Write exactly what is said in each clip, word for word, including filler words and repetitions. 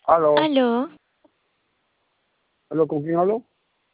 Aló, Aló, aló, ¿con quién hablo?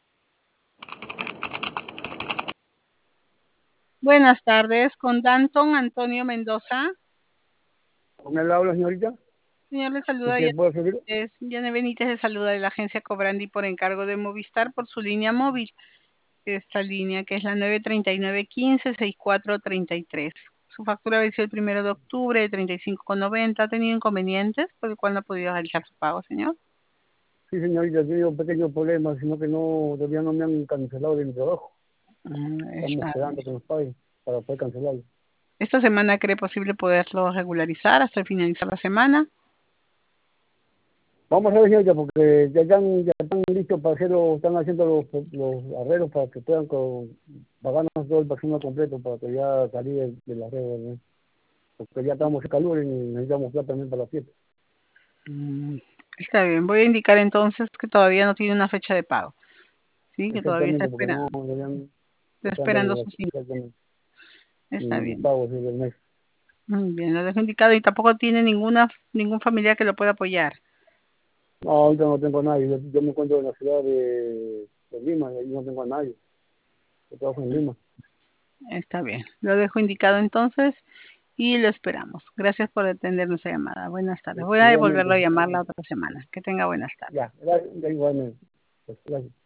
Buenas tardes, con Danton Antonio Mendoza. ¿Con él habla, señorita? Señor, le saluda ¿En qué Yane puedo servir? Benítez. Yane Benítez le saluda de la agencia Cobrandi por encargo de Movistar por su línea móvil. Esta línea que es la nueve treinta y nueve quince sesenta y cuatro treinta y tres. Su factura venció el primero de octubre de treinta y cinco con noventa. ¿Ha tenido inconvenientes por el cual no ha podido realizar su pago, señor? Sí, señorita, he tenido un pequeño problema, sino que no, todavía no me han cancelado de mi trabajo. Mm, Estamos está esperando bien. que nos paguen para poder cancelarlo. ¿Esta semana cree posible poderlo regularizar hasta finalizar la semana? Vamos a ver, señorita, porque ya están, ya están listos para hacerlo, están haciendo los, los arreglos para que puedan con, pagarnos todo el personal completo para que ya salir de, de las reglas, ¿no? Porque ya estamos en calor y necesitamos plata también para la fiesta. Mm, está bien, voy a indicar entonces que todavía no tiene una fecha de pago. Sí, que todavía está Exactamente, porque no, esperando. deberían Está esperando esperando los, sus exactamente, Está mi bien. pago del mes. Muy bien, lo dejo indicado y tampoco tiene ninguna ningún familiar que lo pueda apoyar. No, ahorita no tengo a nadie. Yo, yo me encuentro en la ciudad de, de Lima y ahí no tengo a nadie. Yo trabajo en Lima. Está bien. Lo dejo indicado entonces y lo esperamos. Gracias por atender nuestra llamada. Buenas tardes. Voy a Igualmente. devolverlo a llamar la otra semana. Que tenga buenas tardes. Ya, gracias, igualmente. Pues, gracias.